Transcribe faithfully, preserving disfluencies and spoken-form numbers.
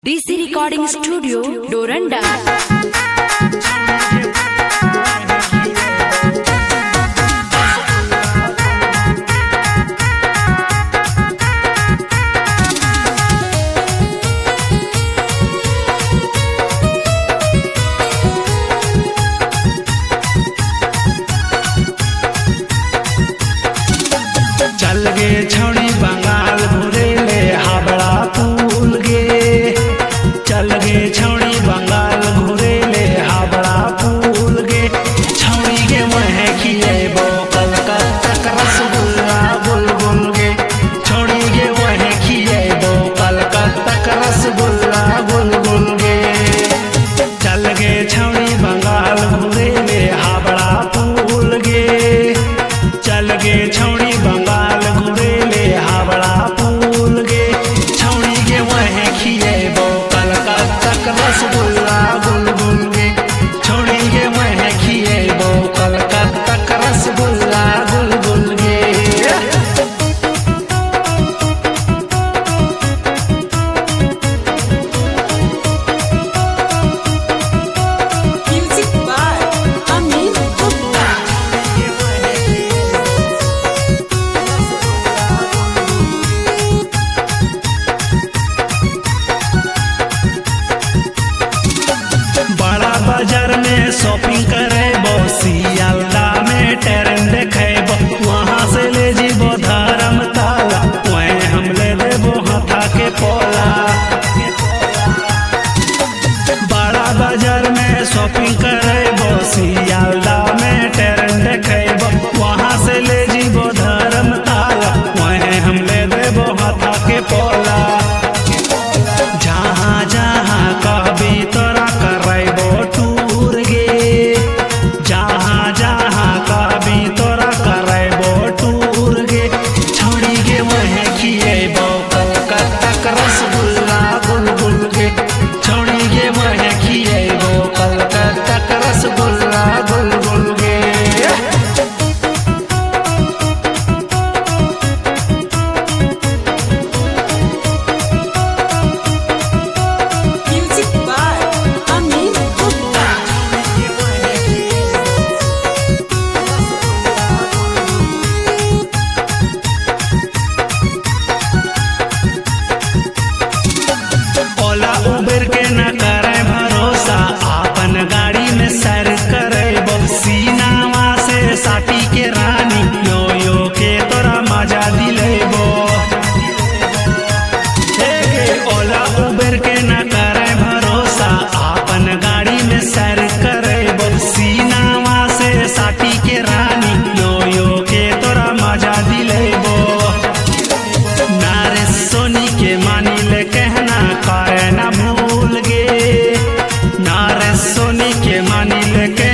DC recording studio Doranda. चल गे छौड़ी बंगाल घुरे ले हावड़ा पुल गे। चल गे छौड़ी बंगाल घुरे ले हावड़ा पुल गे। छौड़ी गे वह खिएबो कलकत्ता का रसगुल्ला बुलबुल गे। छौड़ी गे वह खिएबो कलकत्ता का रसगुल्ला बुलबुल गे। चल गे छौड़ी बंगाल घुरे ले हावड़ा पुल गे। चल गे छौड़ी बंगाल घुरे ले हावड़ा पुल गे। छौड़ी गे वह खिएबो कलकत्ता का रसगुल्ला बुलबुल गे। छौड़ी गे वह खिएबो कलकत्ता का रसगुल्ला बुलबुल गे। Music by Amit Gupta. बड़ा बाजार में शॉपिंग करे बो, सियालदा में ट्रेन देखेबो। वहाँ से ले जीबो धर्मताला, वहीं हम ले लेबो हाथा के पोला। बड़ा बाजार में शॉपिंग करे बो, सियालदा में ट्रेन देखेबो। वहाँ से ले जीबो धर्मताला, वहीं हम ले लेबो हाथा के पोला। जहाँ जहाँ कहबी तोरा करैबो टूर गे। जहाँ जहाँ कहबी तोरा करैबो टूर गे। छौड़ी गे वह खिएबो कलकत्ता का रसगुल्ला बुलबुल गे। छौड़ी गे वह खिएबो कलकत्ता का रसगुल्ला बुलबुल गे। Music by Amit Gupta. Ola Uber के न करे भरोसा, आपन गाड़ी में सैर करे बो। सीनावा से साटी के रानी यो यो के तोरा मजा दिलेबो। हे गे ओला उबर के न करे भरोसा, आपन गाड़ी में सैर करे बो। सीनावा से साटी के रानी यो यो के तोरा मजा दिलेबो। नारे सोनी के मानी ले कहना करे ना भूल गे। नारे सोनी के मानी ले के